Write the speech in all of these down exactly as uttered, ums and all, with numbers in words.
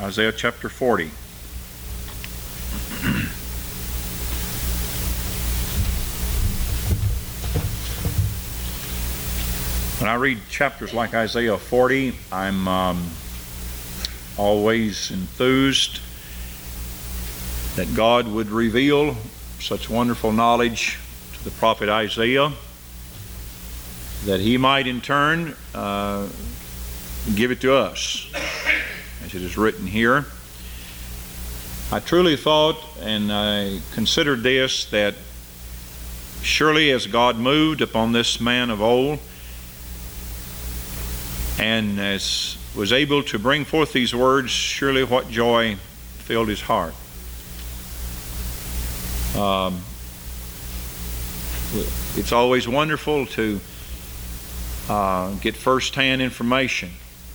Isaiah chapter forty. When I read chapters like Isaiah forty, I'm um, always enthused that God would reveal such wonderful knowledge to the prophet Isaiah, that he might in turn uh, give it to us, as it is written here. I truly thought, and I considered this, that surely as God moved upon this man of old, and as was able to bring forth these words, surely what joy filled his heart. Um, it's always wonderful to uh, get first-hand information.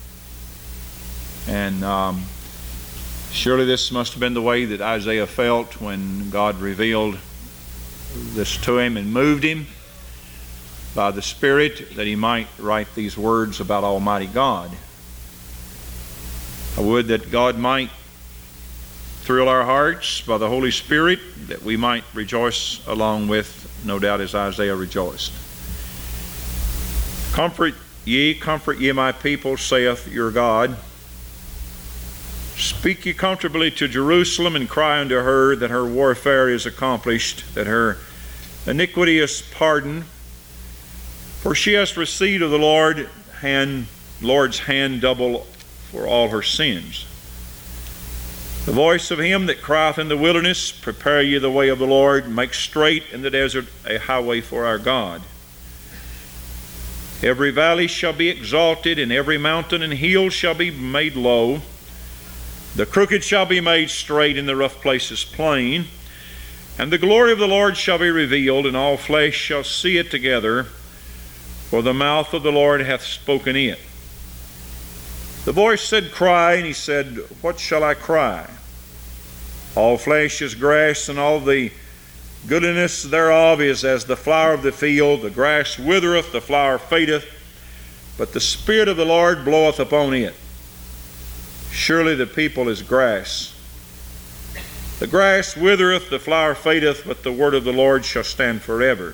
And um, surely this must have been the way that Isaiah felt when God revealed this to him and moved him by the Spirit, that he might write these words about Almighty God. I would that God might thrill our hearts by the Holy Spirit, that we might rejoice along with, no doubt, as Isaiah rejoiced. Comfort ye, comfort ye my people, saith your God. Speak ye comfortably to Jerusalem, and cry unto her that her warfare is accomplished, that her iniquity is pardoned. For she has received of the Lord hand, Lord's hand double for all her sins. The voice of him that crieth in the wilderness, prepare ye the way of the Lord, make straight in the desert a highway for our God. Every valley shall be exalted, and every mountain and hill shall be made low. The crooked shall be made straight, and the rough places plain. And the glory of the Lord shall be revealed, and all flesh shall see it together, for the mouth of the Lord hath spoken it. The voice said, cry, and he said, what shall I cry? All flesh is grass, and all the goodliness thereof is as the flower of the field. The grass withereth, the flower fadeth, but the Spirit of the Lord bloweth upon it. Surely the people is grass. The grass withereth, the flower fadeth, but the word of the Lord shall stand forever.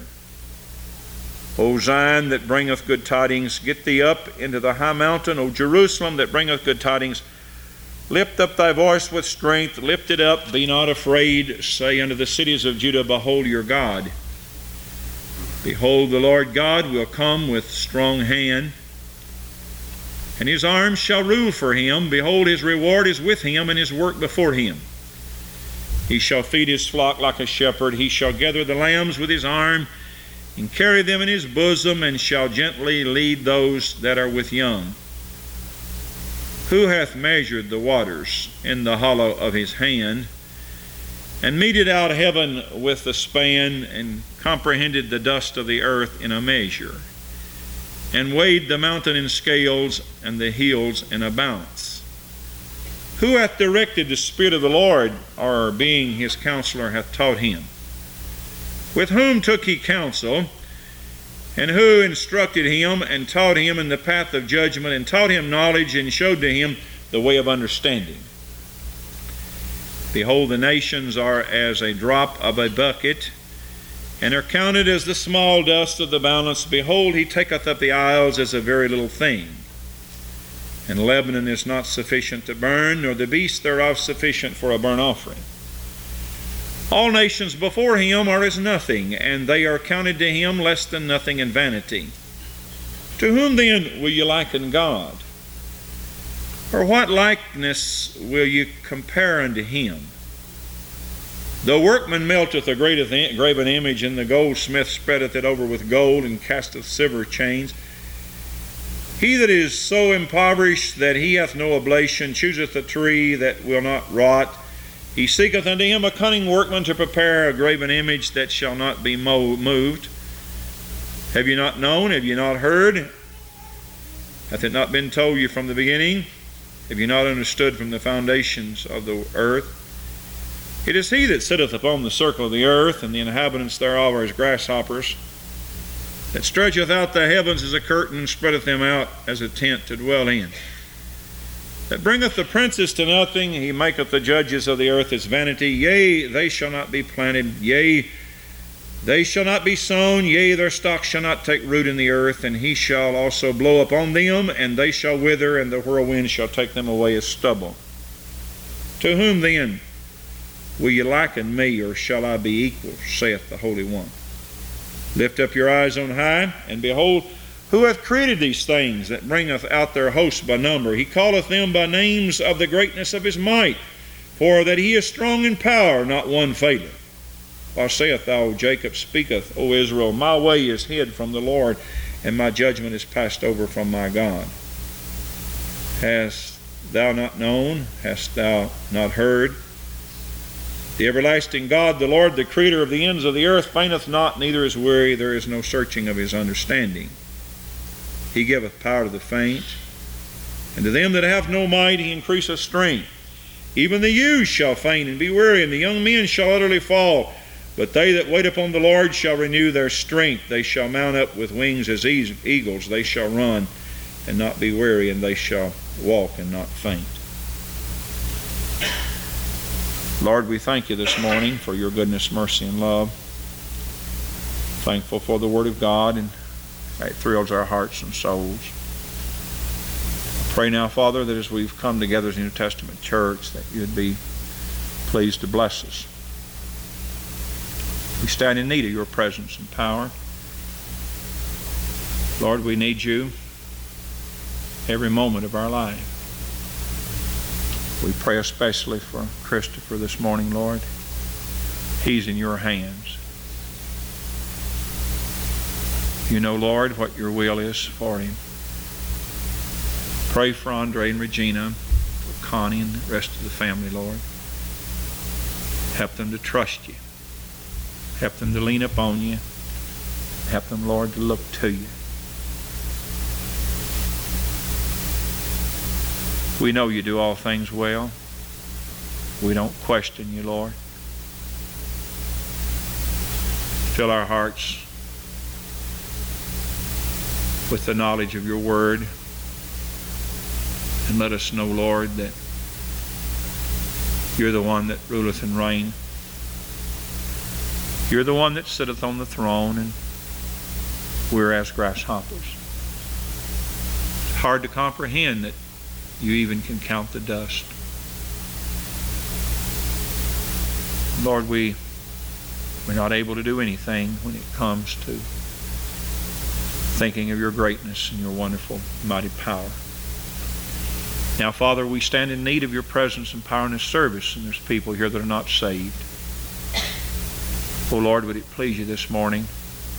O Zion, that bringeth good tidings, get thee up into the high mountain. O Jerusalem, that bringeth good tidings, lift up thy voice with strength, lift it up, be not afraid. Say unto the cities of Judah, behold your God. Behold, the Lord God will come with strong hand, and his arm shall rule for him. Behold, his reward is with him, and his work before him. He shall feed his flock like a shepherd. He shall gather the lambs with his arm, and carry them in his bosom, and shall gently lead those that are with young. Who hath measured the waters in the hollow of his hand, and meted out heaven with the span, and comprehended the dust of the earth in a measure, and weighed the mountain in scales, and the hills in a balance? Who hath directed the Spirit of the Lord, or being his counselor hath taught him? With whom took he counsel, and who instructed him, and taught him in the path of judgment, and taught him knowledge, and showed to him the way of understanding? Behold, the nations are as a drop of a bucket, and are counted as the small dust of the balance. Behold, he taketh up the isles as a very little thing. And Lebanon is not sufficient to burn, nor the beasts thereof sufficient for a burnt offering. All nations before him are as nothing, and they are counted to him less than nothing in vanity. To whom then will you liken God? Or what likeness will you compare unto him? The workman melteth a graven image, and the goldsmith spreadeth it over with gold, and casteth silver chains. He that is so impoverished that he hath no oblation chooseth a tree that will not rot. He seeketh unto him a cunning workman to prepare a graven image that shall not be moved. Have you not known? Have you not heard? Hath it not been told you from the beginning? Have you not understood from the foundations of the earth? It is he that sitteth upon the circle of the earth, and the inhabitants thereof are as grasshoppers, that stretcheth out the heavens as a curtain, and spreadeth them out as a tent to dwell in. that bringeth the princes to nothing. He maketh the judges of the earth as vanity. Yea, they shall not be planted. Yea, they shall not be sown. Yea, their stock shall not take root in the earth. And he shall also blow upon them, and they shall wither, and the whirlwind shall take them away as stubble. To whom then will ye liken me, or shall I be equal, saith the Holy One? Lift up your eyes on high, and behold, who hath created these things, that bringeth out their hosts by number? He calleth them by names of the greatness of his might, for that he is strong in power, not one faileth. Why sayest thou, Jacob speaketh, O Israel, my way is hid from the Lord, and my judgment is passed over from my God. Hast thou not known? Hast thou not heard? The everlasting God, the Lord, the creator of the ends of the earth, fainteth not, neither is weary. There is no searching of his understanding. He giveth power to the faint, and to them that have no might he increaseth strength. Even the youths shall faint and be weary, and the young men shall utterly fall. But they that wait upon the Lord shall renew their strength. They shall mount up with wings as eagles. They shall run and not be weary, and they shall walk and not faint. Lord, we thank you this morning for your goodness, mercy, and love. Thankful for the Word of God, and it thrills our hearts and souls. I pray now, Father, that as we've come together as a New Testament church, that you'd be pleased to bless us. We stand in need of your presence and power. Lord, we need you every moment of our life. We pray especially for Christopher this morning, Lord. He's in your hands. You know, Lord, what your will is for him. Pray for Andre and Regina, for Connie and the rest of the family, Lord. Help them to trust you. Help them to lean upon you. Help them, Lord, to look to you. We know you do all things well. We don't question you, Lord. Fill our hearts with the knowledge of your word. And let us know, Lord, that you're the one that ruleth and reigneth. You're the one that sitteth on the throne, and we're as grasshoppers. It's hard to comprehend that you even can count the dust. Lord, we, we're not able to do anything when it comes to thinking of your greatness and your wonderful, mighty power. Now, Father, we stand in need of your presence and power in this service, and there's people here that are not saved. Oh, Lord, would it please you this morning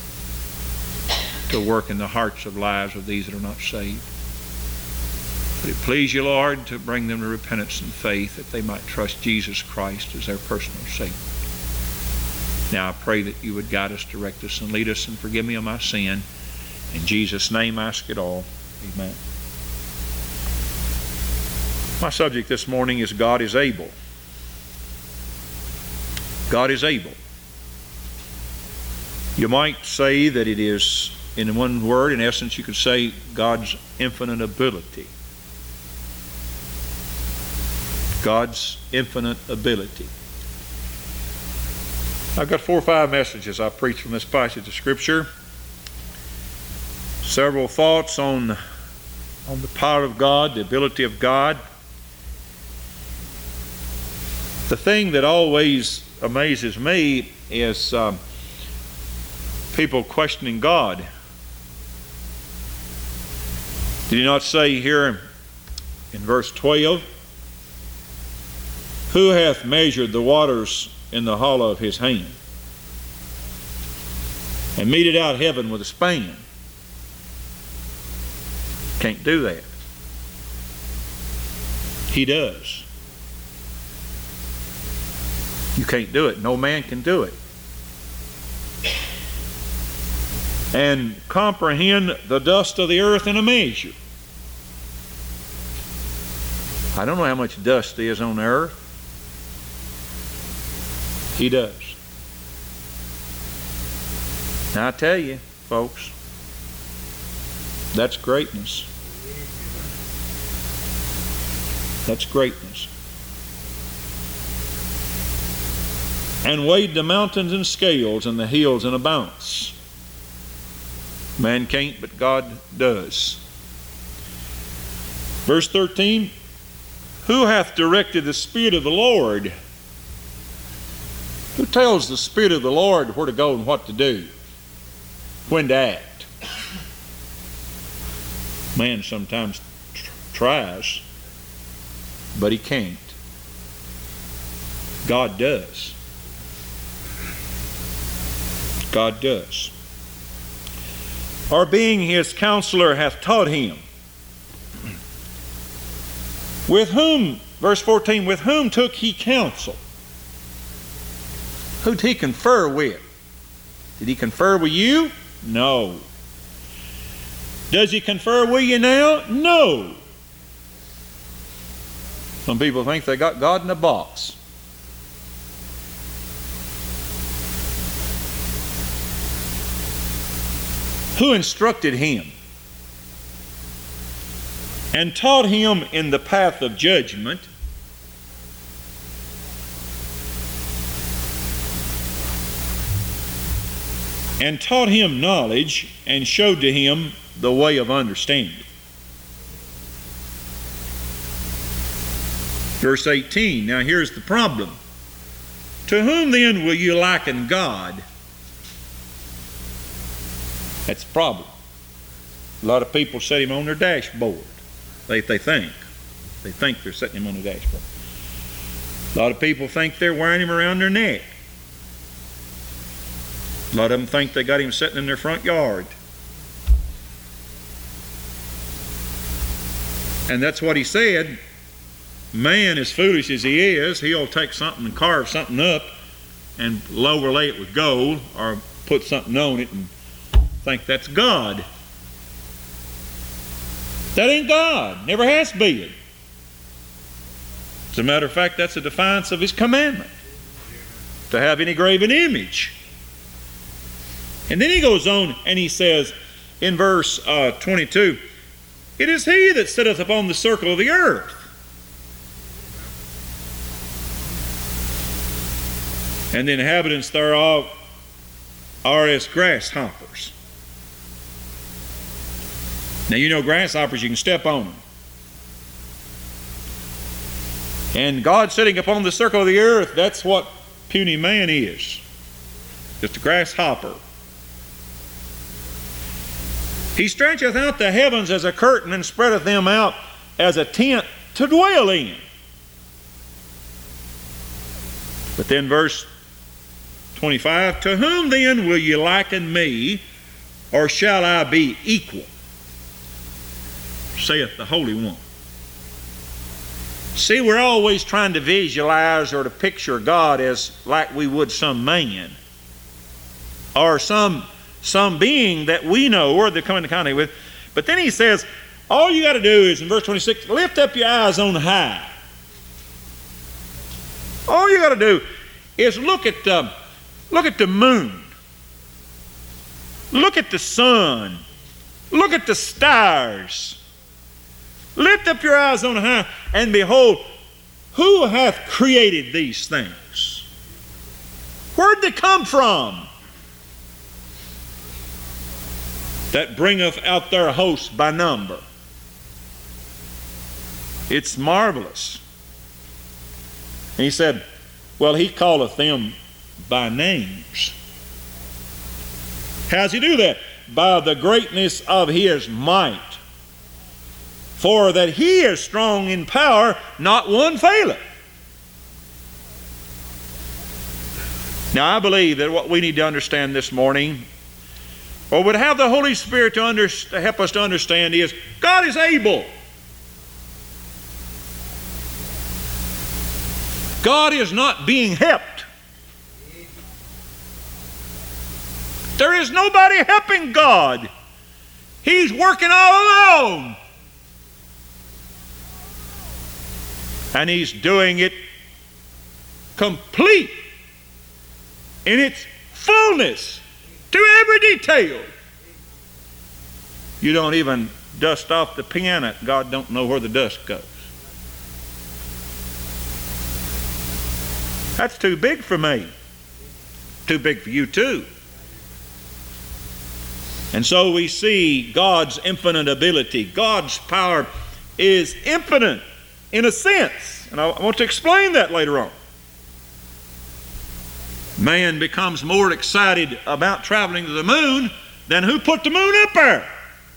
to work in the hearts of lives of these that are not saved? Would it please you, Lord, to bring them to repentance and faith that they might trust Jesus Christ as their personal Savior? Now I pray that you would guide us, direct us, and lead us, and forgive me of my sin. In Jesus' name I ask it all. Amen. My subject this morning is God is able. God is able. You might say that it is, in one word, in essence, you could say God's infinite ability. God's infinite ability. I've got four or five messages I preach from this passage of Scripture. Several thoughts on, on the power of God, the ability of God. The thing that always amazes me is um, people questioning God. Did he not say here in verse twelve, who hath measured the waters in the hollow of his hand, and meted out heaven with a span? Can't do that. He does. You can't do it. No man can do it. And comprehend the dust of the earth in a measure. I don't know how much dust there is on the earth. He does. Now I tell you, folks, that's greatness. That's greatness. And weighed the mountains in scales and the hills in a balance. Man can't, but God does. Verse thirteen, who hath directed the Spirit of the Lord? Who tells the Spirit of the Lord where to go and what to do, when to act? Man sometimes tr- tries, but he can't. God does. God does. Our being his counselor hath taught him. With whom, verse fourteen, with whom took he counsel? Who did he confer with? Did he confer with you? No. Does he confer with you now? No. Some people think they got God in a box. Who instructed him and taught him in the path of judgment, and taught him knowledge, and showed to him the way of understanding. Verse eighteen, now here's the problem. To whom then will you liken God? That's the problem. A lot of people set him on their dashboard. They, they think. They think they're setting him on the dashboard. A lot of people think they're wearing him around their neck. A lot of them think they got him sitting in their front yard. And that's what he said. Man, as foolish as he is, he'll take something and carve something up and overlay it with gold or put something on it and think that's God. That ain't God. Never has been. As a matter of fact, that's a defiance of his commandment, to have any graven image. And then he goes on and he says in verse uh, twenty-two, it is he that sitteth upon the circle of the earth. And the inhabitants thereof are as grasshoppers. Now you know grasshoppers, you can step on them. And God sitting upon the circle of the earth, that's what puny man is. Just a grasshopper. He stretcheth out the heavens as a curtain and spreadeth them out as a tent to dwell in. But then verse twenty-five, to whom then will you liken me, or shall I be equal? Saith the Holy One. See, we're always trying to visualize or to picture God as like we would some man or some some being that we know or they're coming into contact with. But then he says, all you got to do is, in verse twenty-six, lift up your eyes on high. All you got to do is look at the, look at the moon. Look at the sun. Look at the stars. Lift up your eyes on high, and behold, who hath created these things? Where'd they come from? That bringeth out their hosts by number. It's marvelous. And he said, well, he calleth them by names. How does he do that? By the greatness of his might. For that he is strong in power, not one faileth. Now I believe that what we need to understand this morning, or would have the Holy Spirit to, under, to help us to understand, is God is able. God is not being helped. There is nobody helping God. He's working all alone. And he's doing it complete in its fullness to every detail. You don't even dust off the piano. God don't know where the dust goes. That's too big for me. Too big for you too. And so we see God's infinite ability. God's power is infinite in a sense. And I want to explain that later on. Man becomes more excited about traveling to the moon than who put the moon up there.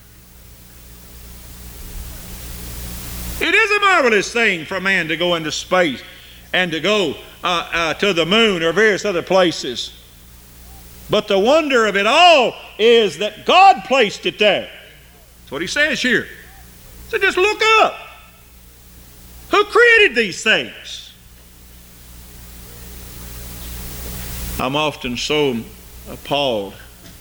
It is a marvelous thing for man to go into space and to go uh, uh, to the moon or various other places. But the wonder of it all is that God placed it there. That's what he says here. So just look up. Who created these things? I'm often so appalled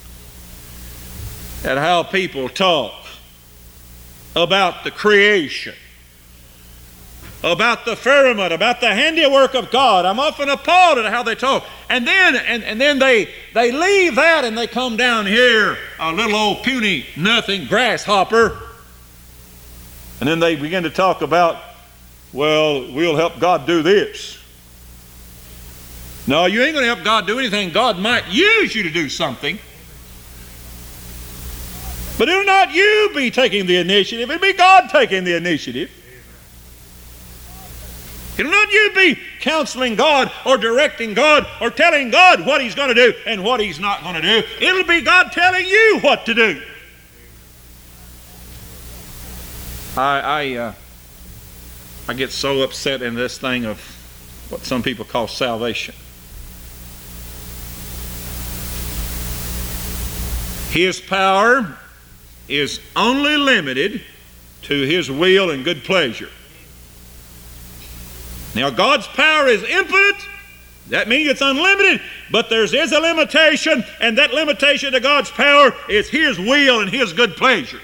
at how people talk about the creation, about the firmament, about the handiwork of God. I'm often appalled at how they talk. And then and, and then they they leave that and they come down here, a little old puny nothing grasshopper, and then they begin to talk about, well, we'll help God do this. No, you ain't going to help God do anything. God might use you to do something. But it'll not you be taking the initiative. It'll be God taking the initiative. It'll not you be counseling God or directing God or telling God what He's going to do and what He's not going to do. It'll be God telling you what to do. I I, uh, I get so upset in this thing of what some people call salvation. His power is only limited to His will and good pleasure. Now, God's power is infinite. That means it's unlimited, but there is a limitation, and that limitation to God's power is His will and His good pleasure.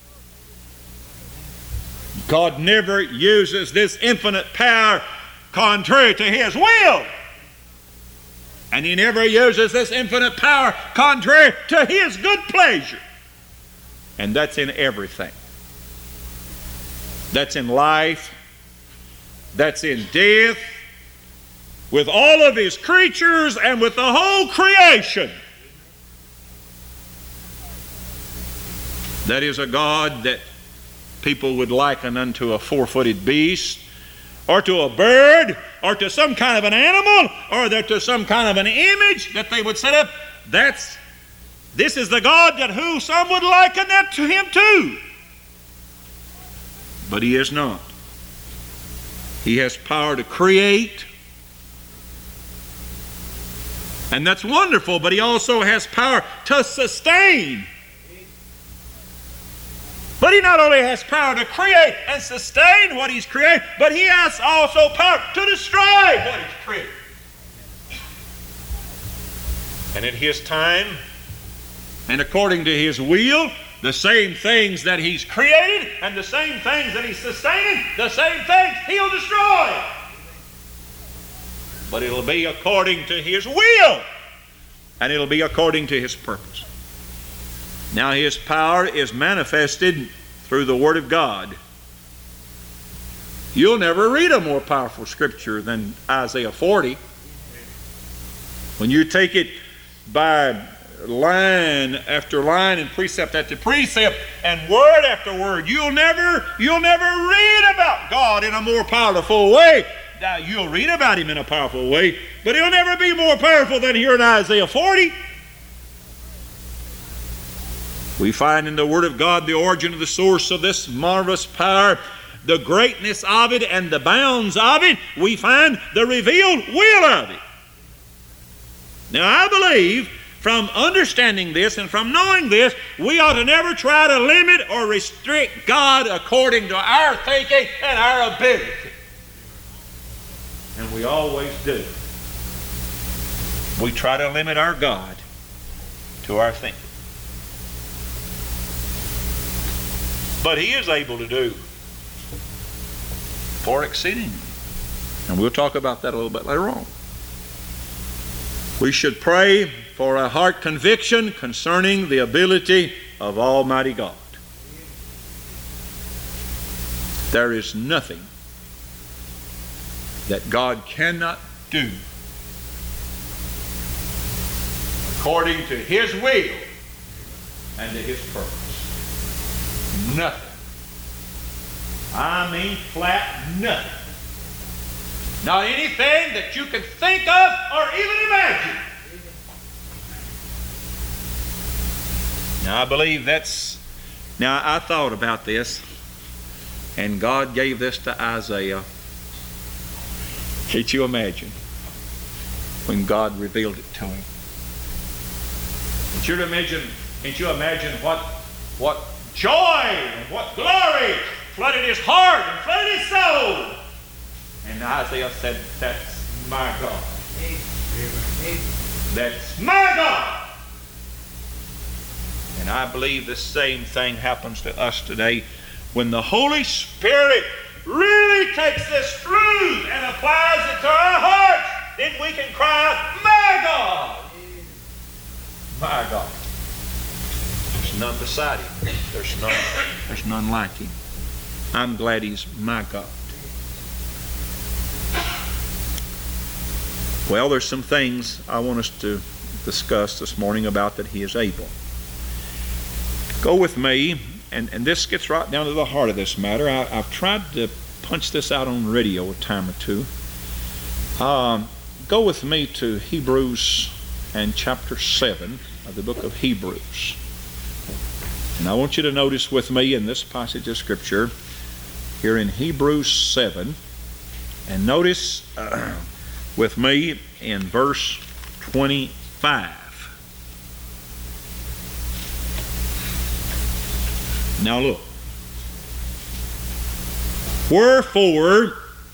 God never uses this infinite power contrary to His will. And He never uses this infinite power contrary to His good pleasure. And that's in everything. That's in life. That's in death. With all of His creatures and with the whole creation. That is a God that people would liken unto a four-footed beast, or to a bird, or to some kind of an animal, or to some kind of an image that they would set up. That's, this is the God that who some would liken that to Him too. But He is not. He has power to create, and that's wonderful, but He also has power to sustain. But He not only has power to create and sustain what He's created, but He has also power to destroy what He's created. And in His time, and according to His will, the same things that He's created and the same things that He's sustaining, the same things He'll destroy. But it'll be according to His will, and it'll be according to His purpose. Now, His power is manifested through the Word of God. You'll never read a more powerful scripture than Isaiah forty. When you take it by line after line and precept after precept and word after word, you'll never, you'll never read about God in a more powerful way. Now, you'll read about Him in a powerful way, but He'll never be more powerful than here in Isaiah forty. We find in the Word of God the origin of the source of this marvelous power, the greatness of it and the bounds of it. We find the revealed will of it. Now, I believe from understanding this and from knowing this, we ought to never try to limit or restrict God according to our thinking and our ability. And we always do. We try to limit our God to our thinking. But He is able to do far exceedingly. And we'll talk about that a little bit later on. We should pray for a heart conviction concerning the ability of Almighty God. There is nothing that God cannot do according to His will and to His purpose. Nothing. I mean flat nothing. Not anything that you can think of or even imagine. Now I believe that's, now I thought about this, and God gave this to Isaiah. Can't you imagine when God revealed it to him? Can't you imagine, can't you imagine what, what joy and what glory flooded his heart and flooded his soul? And Isaiah said, that's my God. That's my God. And I believe the same thing happens to us today when the Holy Spirit really takes this truth and applies it to our hearts. Then we can cry out, my God. My God. There's none beside Him. There's none, there's none like Him. I'm glad He's my God. Well, there's some things I want us to discuss this morning about that He is able. Go with me, and, and this gets right down to the heart of this matter. I, I've tried to punch this out on radio a time or two. Um, go with me to Hebrews and chapter seven of the book of Hebrews. And I want you to notice with me in this passage of Scripture, here in Hebrews seven, and notice uh, with me in verse twenty-five. Now look. Wherefore,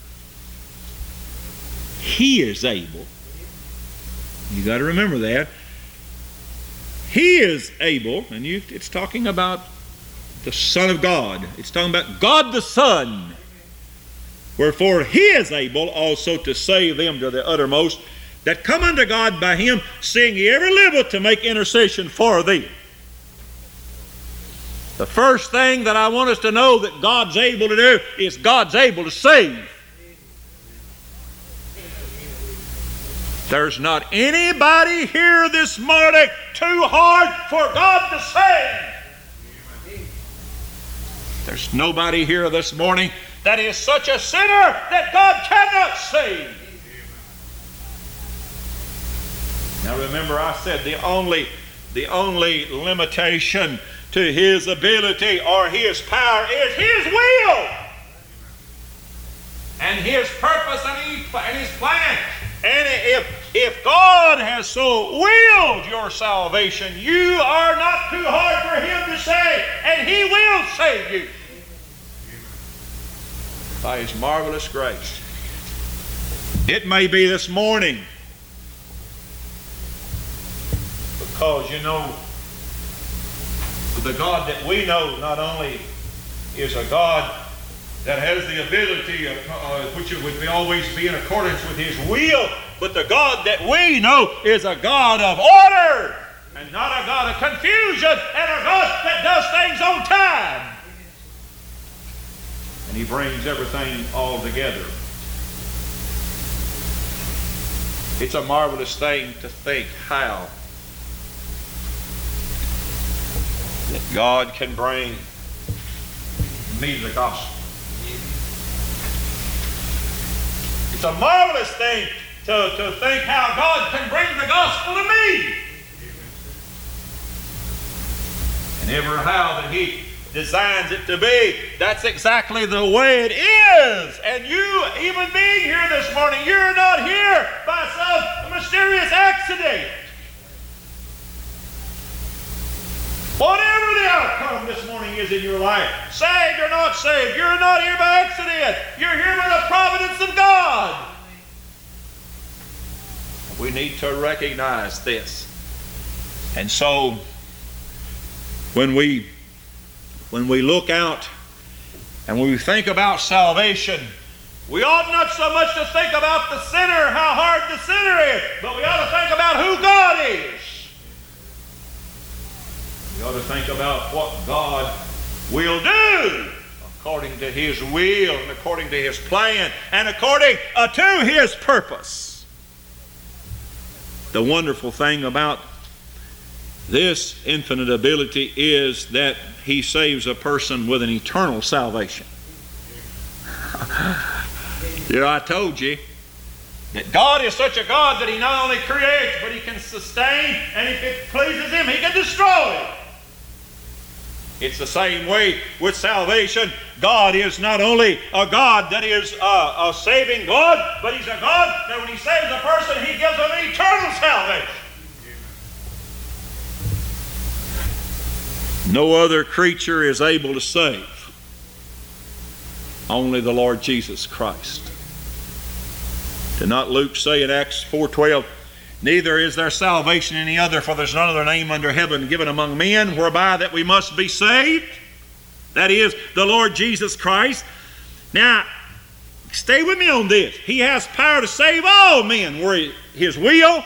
He is able. You got to remember that. He is able, and you, it's talking about the Son of God. It's talking about God the Son. Wherefore He is able also to save them to the uttermost that come unto God by Him, seeing He ever liveth to make intercession for thee. The first thing that I want us to know that God's able to do is God's able to save. There's not anybody here this morning too hard for God to save. There's nobody here this morning that is such a sinner that God cannot save. Now remember, I said the only, the only limitation to His ability or His power is His will and His purpose and His plan. And if, if God has so willed your salvation, you are not too hard for Him to save, and He will save you by His marvelous grace. It may be this morning, because you know, the God that we know not only is a God that has the ability of, uh, which would be always be in accordance with His will, but the God that we know is a God of order and not a God of confusion, and a God that does things on time. And He brings everything all together. It's a marvelous thing to think how that God can bring me the gospel. It's a marvelous thing to, to think how God can bring the gospel to me. And ever how that He designs it to be, that's exactly the way it is. And you, even being here this morning, you're not here by some mysterious accident. Whatever the outcome this morning is in your life, saved or not saved, you're not here by accident. You're here by the providence of God. We need to recognize this. And so, when we when we look out and when we think about salvation, we ought not so much to think about the sinner, how hard the sinner is, but we ought to think about who God is. We ought to think about what God will do according to His will and according to His plan and according uh, to His purpose. The wonderful thing about This infinite ability is that He saves a person with an eternal salvation. You know, I told you that God is such a God that He not only creates, but He can sustain, and if it pleases Him, He can destroy. It's the same way with salvation. God is not only a God that is a, a saving God, but He's a God that when He saves a person, He gives them eternal salvation. No other creature is able to save. Only the Lord Jesus Christ. Did not Luke say in Acts four twelve, neither is there salvation in any other, for there's none other name under heaven given among men whereby that we must be saved? That is, the Lord Jesus Christ. Now, stay with me on this. He has power to save all men where His will.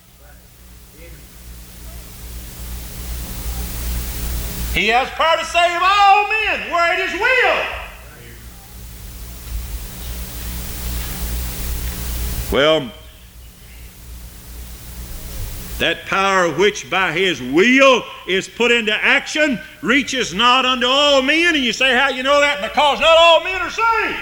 He has power to save all men where it is will. Well, that power which by His will is put into action reaches not unto all men. And you say, how you know that? Because not all men are saved.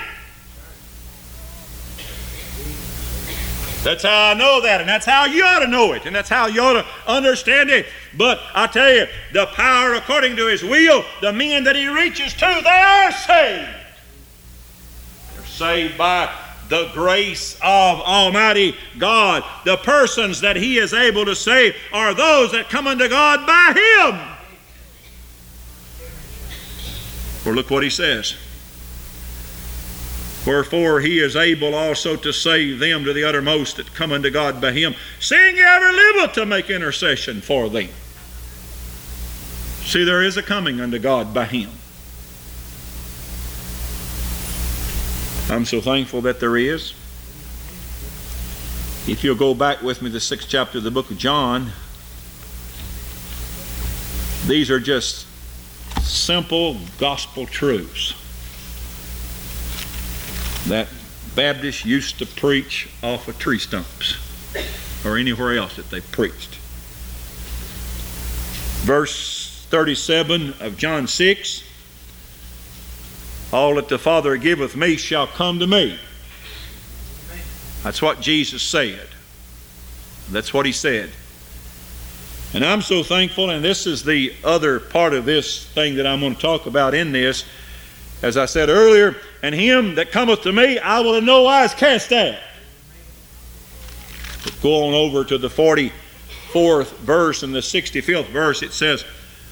That's how I know that, and that's how you ought to know it, and that's how you ought to understand it. But I tell you, the power according to His will, the men that He reaches to, they are saved. They're saved by the grace of Almighty God. The persons that He is able to save are those that come unto God by Him. For look what He says. Wherefore He is able also to save them to the uttermost that come unto God by Him, seeing He ever liveth to make intercession for them. See, there is a coming unto God by Him. I'm so thankful that there is. If you'll go back with me to the sixth chapter of the book of John, these are just simple gospel truths that Baptists used to preach off of tree stumps or anywhere else that they preached. Verse thirty-seven of John six, all that the Father giveth me shall come to me. That's what Jesus said. That's what He said. And I'm so thankful, and this is the other part of this thing that I'm going to talk about in this. As I said earlier, and him that cometh to me, I will in no wise cast out. But go on over to the forty-fourth verse and the sixty-fifth verse. It says,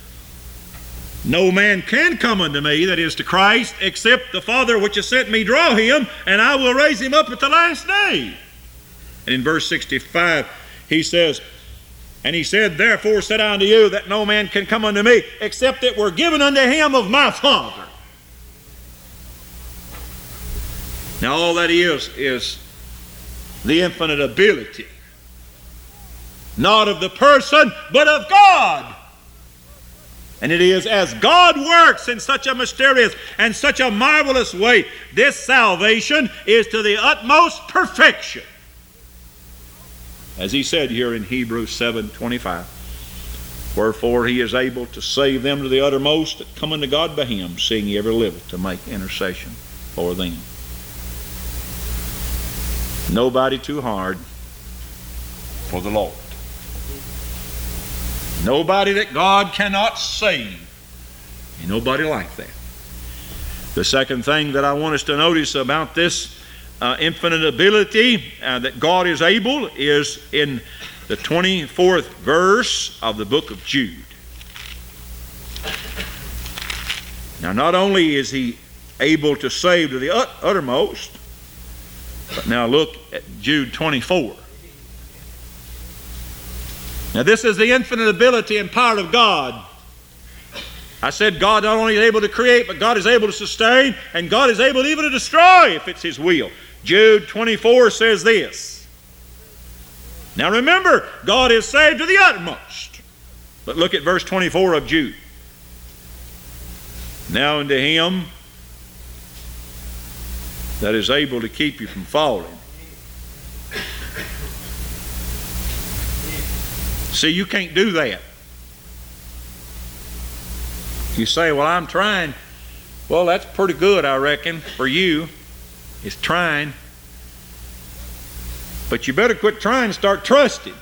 no man can come unto me, that is to Christ, except the Father which has sent me draw him, and I will raise him up at the last day. And in verse sixty-five, he says, and he said, therefore said I unto you, that no man can come unto me, except it were given unto him of my Father. Now all that is, is the infinite ability, not of the person, but of God. And it is as God works in such a mysterious and such a marvelous way, this salvation is to the utmost perfection. As he said here in Hebrews seven twenty-five, wherefore He is able to save them to the uttermost that come unto God by Him, seeing He ever liveth to make intercession for them. Nobody too hard for the Lord. Nobody that God cannot save. Ain't nobody like that. The second thing that I want us to notice about this uh, infinite ability uh, that God is able is in the twenty-fourth verse of the book of Jude. Now, not only is He able to save to the ut- uttermost, but now look at Jude twenty-four. Now this is the infinite ability and power of God. I said God not only is able to create, but God is able to sustain, and God is able even to destroy if it's His will. Jude twenty-four says this. Now remember, God is saved to the utmost. But look at verse twenty-four of Jude. Now unto Him that is able to keep you from falling. See, you can't do that. You say, well, I'm trying. Well, that's pretty good, I reckon, for you. It's trying. But you better quit trying and start trusting.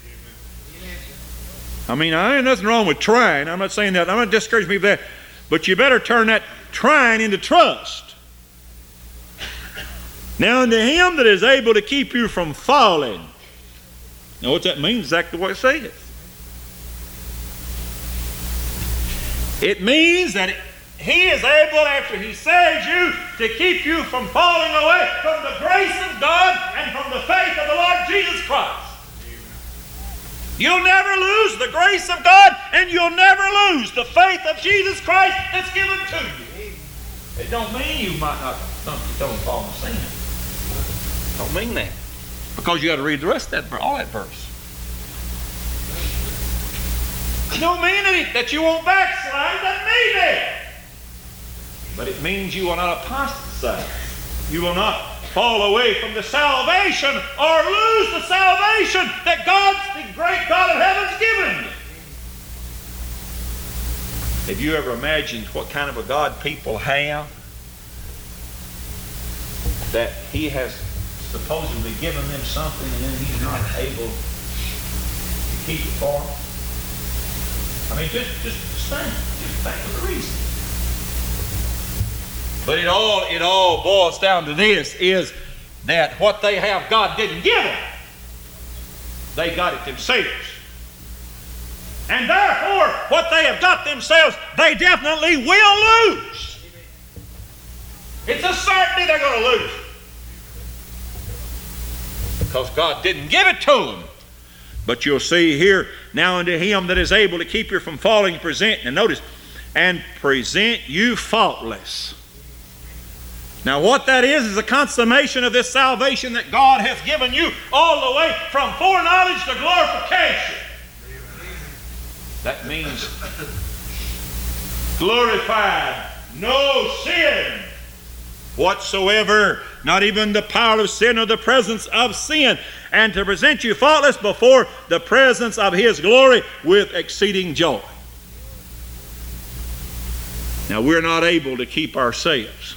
I mean, I ain't nothing wrong with trying. I'm not saying that. I'm not discouraging people that. But you better turn that trying into trust. Now unto him that is able to keep you from falling. Now what that means, exactly what it says. It means that he is able, after he saves you, to keep you from falling away from the grace of God and from the faith of the Lord Jesus Christ. You'll never lose the grace of God, and you'll never lose the faith of Jesus Christ that's given to you. It don't mean you might not don't fall in sin. Don't mean that. Because you got to read the rest of that, all that verse. It don't mean that, that you won't backslide. It doesn't mean that. But it means you will not apostatize. You will not fall away from the salvation or lose the salvation that God, the great God of heaven, has given you. Have you ever imagined what kind of a God people have? That he has supposedly given them something and then he's not able to keep it for them? I mean, just, just think. Just think of the reason. But it all, it all boils down to this, is that what they have God didn't give them. They got it themselves. And therefore, what they have got themselves, they definitely will lose. It's a certainty they're going to lose. Because God didn't give it to them. But you'll see here, now unto him that is able to keep you from falling and present, and notice, and present you faultless. Now what that is is a consummation of this salvation that God has given you all the way from foreknowledge to glorification. That means glorified, no sin whatsoever, not even the power of sin or the presence of sin, and to present you faultless before the presence of his glory with exceeding joy. Now we're not able to keep ourselves.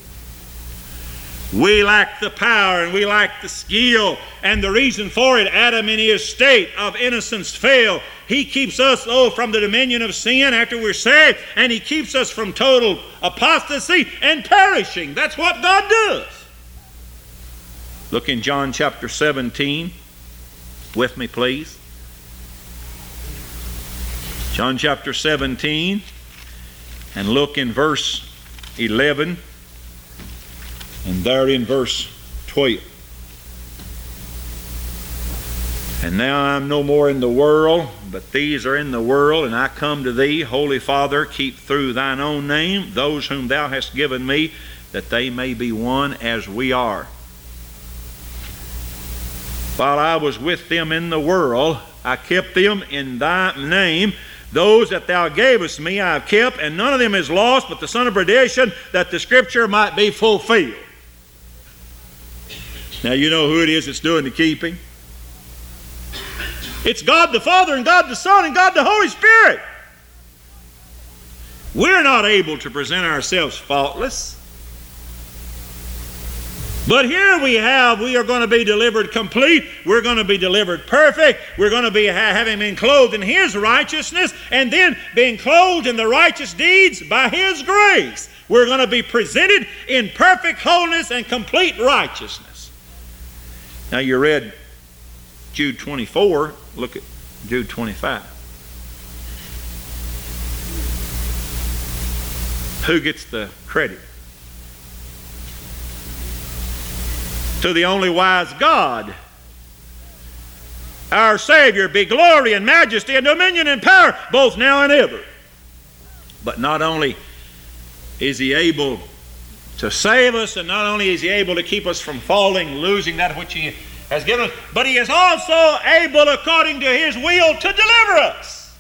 We lack the power and we lack the skill, and the reason for it, Adam in his state of innocence fell. He keeps us, oh, from the dominion of sin after we're saved, and he keeps us from total apostasy and perishing. That's what God does. Look in John chapter seventeen with me, please. John chapter seventeen, and look in verse eleven. And there in verse twelve. And now I'm no more in the world, but these are in the world, and I come to thee, Holy Father, keep through thine own name those whom thou hast given me, that they may be one as we are. While I was with them in the world, I kept them in thy name. Those that thou gavest me I have kept, and none of them is lost, but the son of perdition, that the scripture might be fulfilled. Now you know who it is that's doing the keeping. It's God the Father and God the Son and God the Holy Spirit. We're not able to present ourselves faultless. But here we have, we are going to be delivered complete. We're going to be delivered perfect. We're going to be ha- having been clothed in his righteousness, and then being clothed in the righteous deeds by his grace. We're going to be presented in perfect wholeness and complete righteousness. Now you read Jude twenty-four. Look at Jude twenty-five. Who gets the credit? To the only wise God, our Savior, be glory and majesty and dominion and power, both now and ever. But not only is he able to save us, and not only is he able to keep us from falling, losing that which he has given us, but he is also able, according to his will, to deliver us.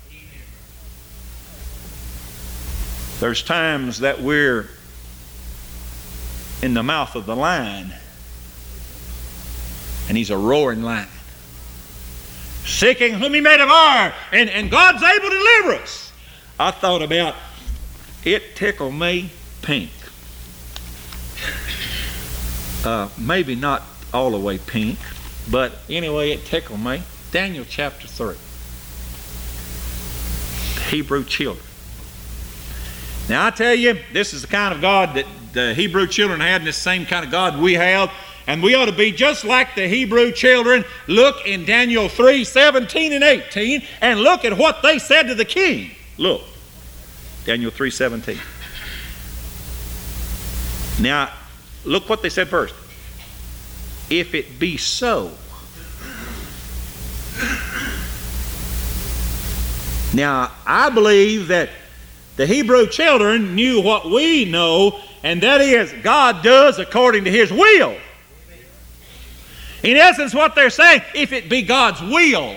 There's times that we're in the mouth of the lion, and he's a roaring lion, seeking whom he may devour, and, and God's able to deliver us. I thought about it tickled me pink. Uh, maybe not all the way pink, but anyway, it tickled me. Daniel chapter three. The Hebrew children. Now I tell you, this is the kind of God that the Hebrew children had, and this same kind of God we have. And we ought to be just like the Hebrew children. Look in Daniel three, seventeen and eighteen, and look at what they said to the king. Look, Daniel three, seventeen. Now, look what they said first. If it be so. Now, I believe that the Hebrew children knew what we know, and that is God does according to His will. In essence, what they're saying, if it be God's will,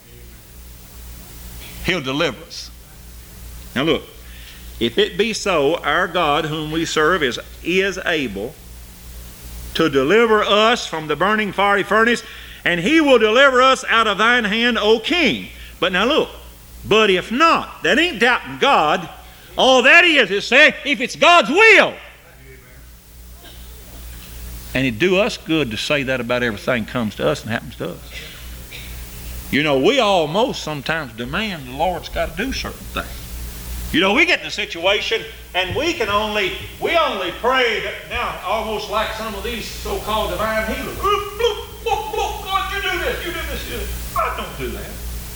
He'll deliver us. Now look, if it be so, our God whom we serve is, is able to deliver us from the burning fiery furnace, and He will deliver us out of thine hand, O King. But now look, but if not, that ain't doubting God. All that is is saying, if it's God's will. And it'd do us good to say that about everything comes to us and happens to us. You know, we almost sometimes demand the Lord's got to do certain things. You know, we get in a situation and we can only, we only pray that now almost like some of these so-called divine healers. Look, look, look, look, God, you do this, you do this, you do this. God don't do that.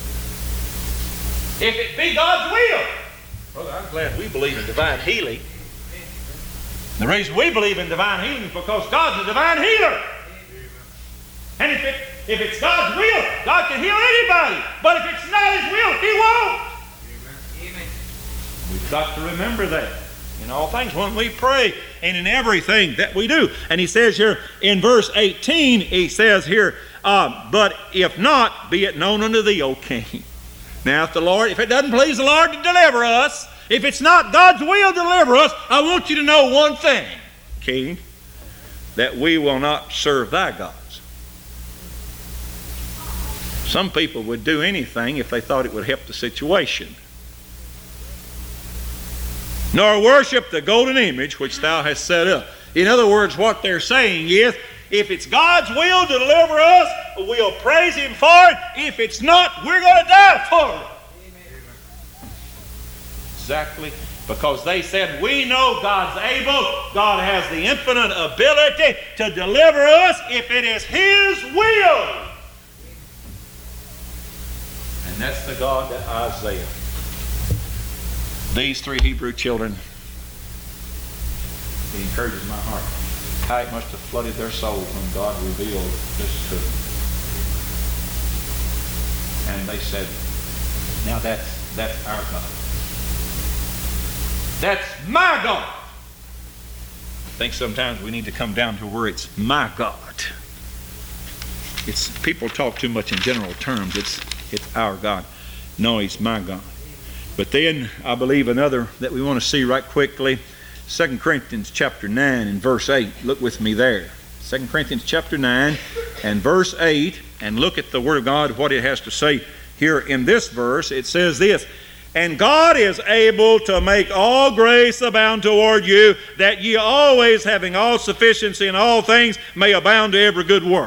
If it be God's will. Brother, I'm glad we believe in divine healing. The reason we believe in divine healing is because God's a divine healer. And if, it, if it's God's will, God can heal anybody. But if it's not His will, He won't. Amen. We've got to remember that in all things when we pray and in everything that we do. And He says here in verse eighteen, He says here, uh, but if not, be it known unto thee, O King. Now if the Lord, if it doesn't please the Lord to deliver us, if it's not God's will to deliver us, I want you to know one thing, King, that we will not serve thy gods. Some people would do anything if they thought it would help the situation. Nor worship the golden image which thou hast set up. In other words, what they're saying is, if it's God's will to deliver us, we'll praise Him for it. If it's not, we're going to die for it. Exactly, because they said, we know God's able, God has the infinite ability to deliver us if it is His will. And that's the God that Isaiah, these three Hebrew children, it encourages my heart. How it must have flooded their souls when God revealed this to them. And they said, now that's, that's our God. That's my God. I think sometimes we need to come down to where it's my God. It's people talk too much in general terms. It's it's our God. No, He's my God. But then I believe another that we want to see right quickly, Second Corinthians chapter nine and verse eight. Look with me there. Second Corinthians chapter nine and verse eight, and look at the Word of God, what it has to say here in this verse. It says this, and God is able to make all grace abound toward you, that ye always, having all sufficiency in all things, may abound to every good work.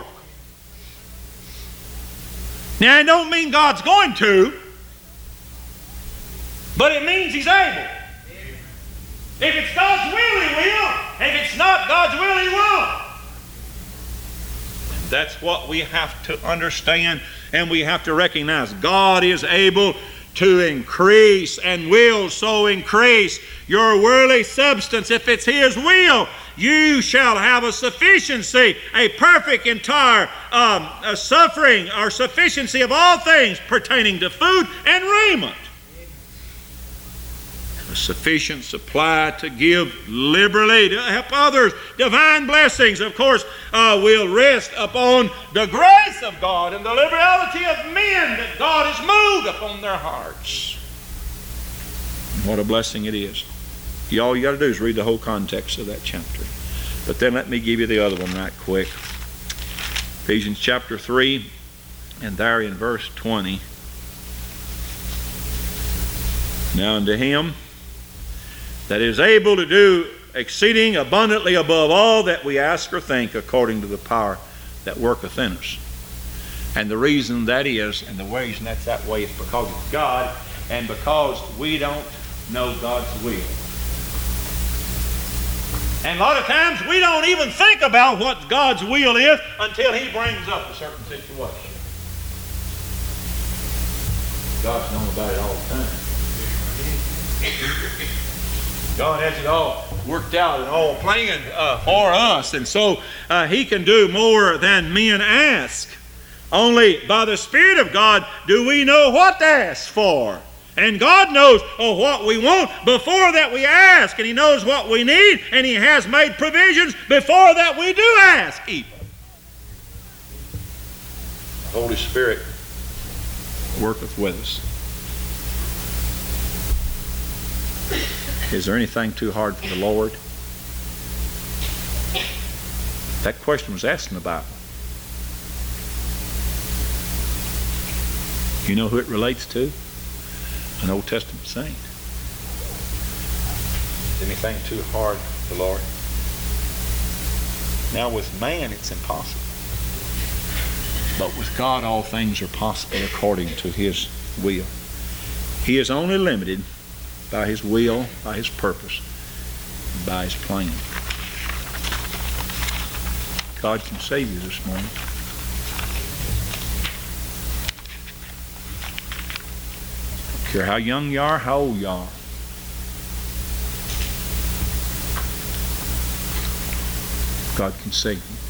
Now, it don't mean God's going to, but it means He's able. If it's God's will, He will. If it's not God's will, He won't. That's what we have to understand, and we have to recognize. God is able to increase and will so increase your worldly substance. If it's His will, you shall have a sufficiency, a perfect, entire um, a suffering or sufficiency of all things pertaining to food and raiment. A sufficient supply to give liberally, to help others. Divine blessings, of course, uh, will rest upon the grace of God and the liberality of men that God has moved upon their hearts. What a blessing it is. All you got to do is read the whole context of that chapter. But then let me give you the other one right quick. Ephesians chapter three, and there in verse twenty. Now unto Him that is able to do exceeding abundantly above all that we ask or think, according to the power that worketh in us. And the reason that is, and the reason that's that way, is because it's God, and because we don't know God's will. And a lot of times we don't even think about what God's will is until He brings up a certain situation. God's known about it all the time. God has it all worked out and all planned uh, for us. And so uh, He can do more than men ask. Only by the Spirit of God do we know what to ask for. And God knows oh, what we want before that we ask. And He knows what we need. And He has made provisions before that we do ask even. The Holy Spirit worketh with us. Is there anything too hard for the Lord? That question was asked in the Bible. You know who it relates to? An Old Testament saint. Is anything too hard for the Lord? Now with man it's impossible. But with God all things are possible according to His will. He is only limited by His will, by His purpose, and by His plan. God can save you this morning. I don't care how young you are, how old you are. God can save you.